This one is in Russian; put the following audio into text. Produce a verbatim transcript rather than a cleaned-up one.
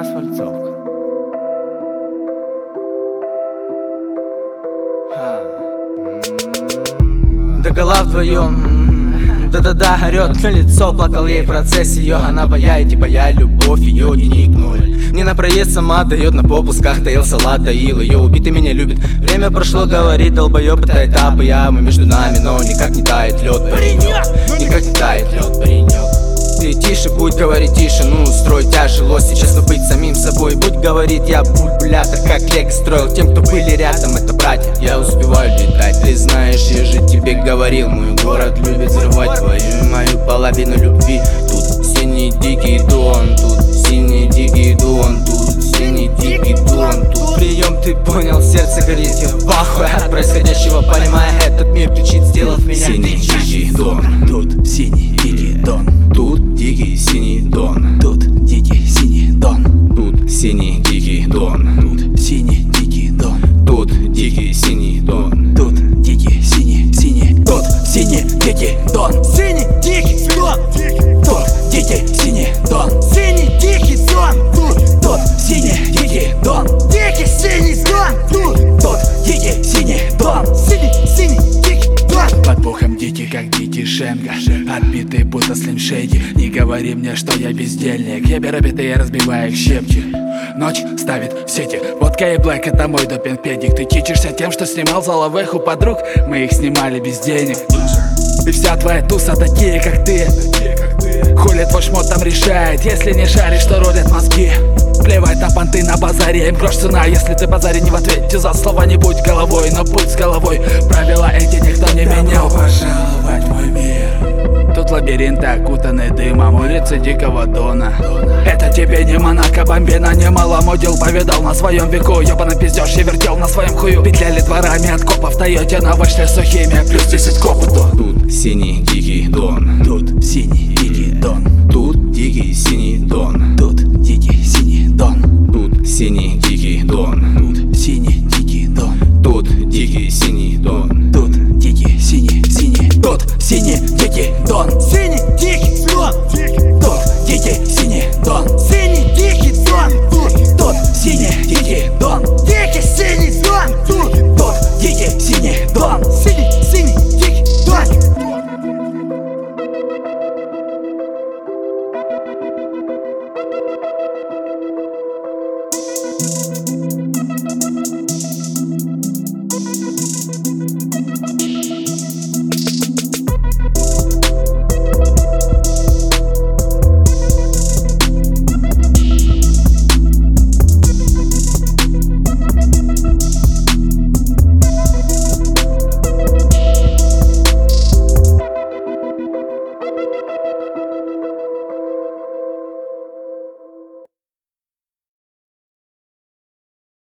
асфальтовка. Догола вдвоем, да-да-да, орёт на лицо, плакал ей в процессе ее. Она боя, типа я любовь, ее не ноль. Не на проезд сама дает, на попусках доел салат, доил ее. Убитый меня любит, время прошло, говорит долбоёб, это этапы, ямы между нами, но никак не тает лед, паренек, никак не тает лед, паренек. Ты тише, будь говорить тише, ну строй тяжело сейчас, но быть самим собой. Будь говорит, я бульбулятор, как лего строил тем, кто были рядом, это братья. Я успеваю летать, ты знаешь, я же тебе говорил, мой город любит взрывать твою и мою половину любви. Тут синий дикий дон, тут синий дикий дон, тут синий дикий дон, тут прием, ты понял, сердце горит, я в ахуе от происходящего, понимая, этот мир кричит, сделав меня. Синий дикий дон, тут синий дикий дон, тут дикий синий дон, тут дикий синий дон, тут синий дикий дон, тут синий дикий дон, тут дикий синий дон, тут дикий синий синий, тут синий дикий дон, синий дикий дон, тут дикий синий дон, синий дикий дон, тут синий дикий дон, дикий синий дон, тут дикий синий дон, синий синий дикий дон. под пухом дикий, как дикий Шенга, отбитый будто Слим Шейди. Не говори мне, что я бездельник, я беру биты и разбиваю их щепки. Ночь ставит в сети, водка и блэк — это мой допинг-педик. Ты кичишься тем, что снимал заловых у подруг, мы их снимали без денег. И вся твоя туса такие, как ты. Хули твой шмот там решает, если не шаришь, что рулят мозги. Плевать на понты на базаре, им грош цена, если ты базаре не в ответе за слова. Не будь головой, но будь с головой, правила эти никто не менял. Добро пожаловать в мой мир. Тут лабиринты, окутанные дымом, улицы Дикого Дона. Это тебе не Монако, Бомбина, немало модел повидал на своем веку. Ёбаный пиздёж, я вертел на своем хую. Петляли дворами от копов, Тойоте, но вышли сухими, плюс десять к опыту. Тут синий дикий дон, тут синий дикий дон, тут дикий синий дон, тут дикий синий дон, тут синий дикий дон, тут синий дикий дон, тут дикий синий дон, тут дикий синий синий, тут синий дикий дон, Синий дикий дон, тут дикий синий дон, синий дикий дон, тут синий дикий дон, дикий синий дон, тут дикий синий дон. синий синий дикий дон.